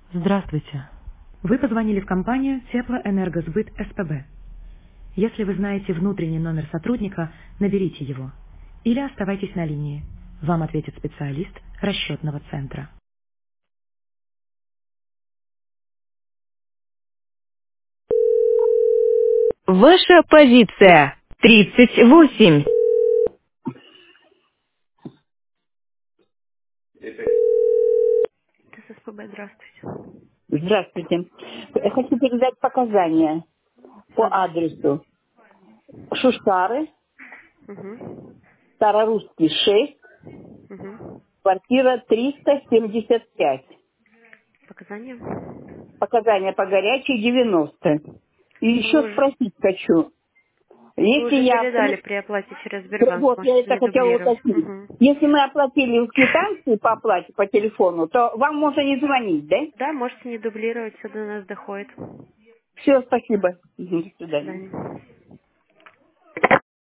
Здравствуйте. Вы позвонили в компанию Теплоэнергосбыт СПБ. Если вы знаете внутренний номер сотрудника, наберите его. Или оставайтесь на линии. Вам ответит специалист расчетного центра. Ваша позиция 38. Это СПБ, здравствуйте. Здравствуйте. Я хочу передать показания по Адрес. адресу Шушары, Угу. Старорусский 6, Угу. квартира 375. Показания. Показания по горячей 90. И еще Вы уже, спросить хочу. вы Если уже я... передали при оплате через Сбербанк, Вот, я можете это не хотела дублировать. уточнить. Угу. Если мы оплатили в квитанции по оплате по телефону, то вам можно не звонить, да? Да, можете не дублировать, все до нас доходит. Все, спасибо. До До свидания. свидания.